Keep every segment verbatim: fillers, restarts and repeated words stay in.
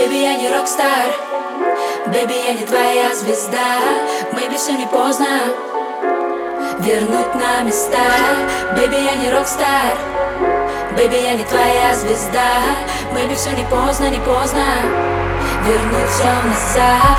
Baby, я не рокстар, baby, я не твоя звезда. Maybe все не поздно вернуть на места. Baby, я не рокстар, baby, я не твоя звезда. Maybe все не поздно, не поздно вернуть все назад.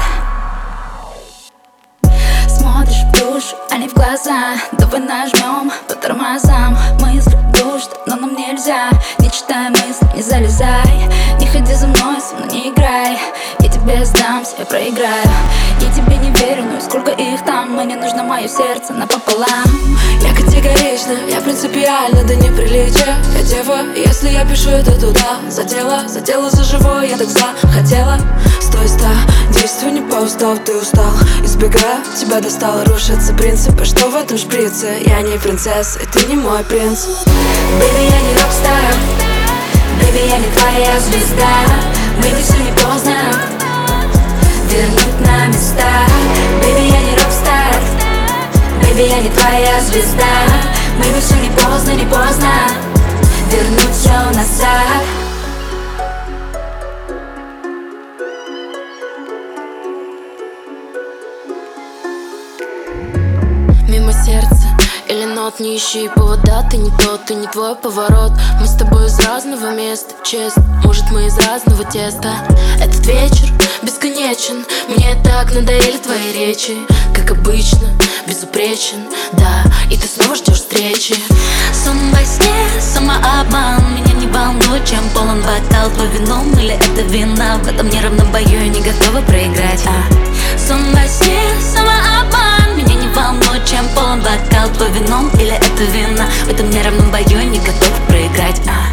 Смотришь в душу, а не в глаза. Давай нажмем по тормозам. Мысли душат, но нам нельзя. Не читай мысли, не залезай. Не ходи за мной, со мной не играй. Я тебе сдамся, я проиграю. Я тебе не верю, ну и сколько их там. Мне нужно мое сердце напополам. Я категорична, я принципиально, да неприличие. Я дева, если я пишу это туда. За дело, за дело, за живое, я так захотела. Стой, ста, действуй не по уставу, ты устал. Избегаю, тебя достало, рушатся принципы. Что в этом шприце? Я не принцесса, и ты не мой принц. Baby, я не рокстар, baby, я не твоя звезда. Maybe все не поздно вернуть на места. Baby, я не рокстар, baby, я не твоя звезда. Maybe все не поздно, не поздно вернуть все назад. Мимо сердца или нот, не ищи повода. Ты не тот, ты не твой поворот. Мы с тобой из разного места, честно. Может, мы из разного теста. Этот вечер бесконечен. Мне так надоели твои речи. Как обычно, безупречен, да. И ты снова ждешь встречи. Сон во сне, самообман. Меня не волнует, чем полон бокал. Твой вином или это вина. В этом неравном бою я не готова проиграть, а. Сон во сне, самообман. Меня не волнует, чем полон бокал. Твой вином или это вина. В этом неравном бою я не готова проиграть, а.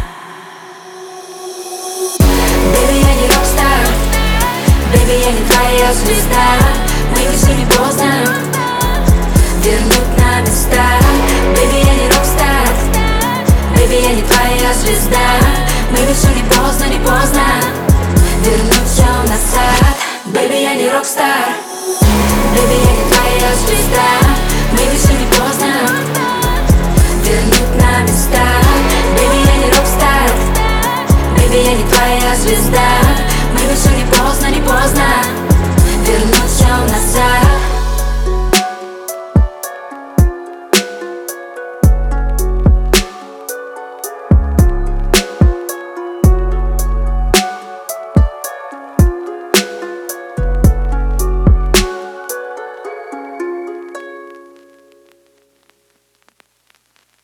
Baby, я не рокстар, baby, я не твоя звезда. Maybe все не поздно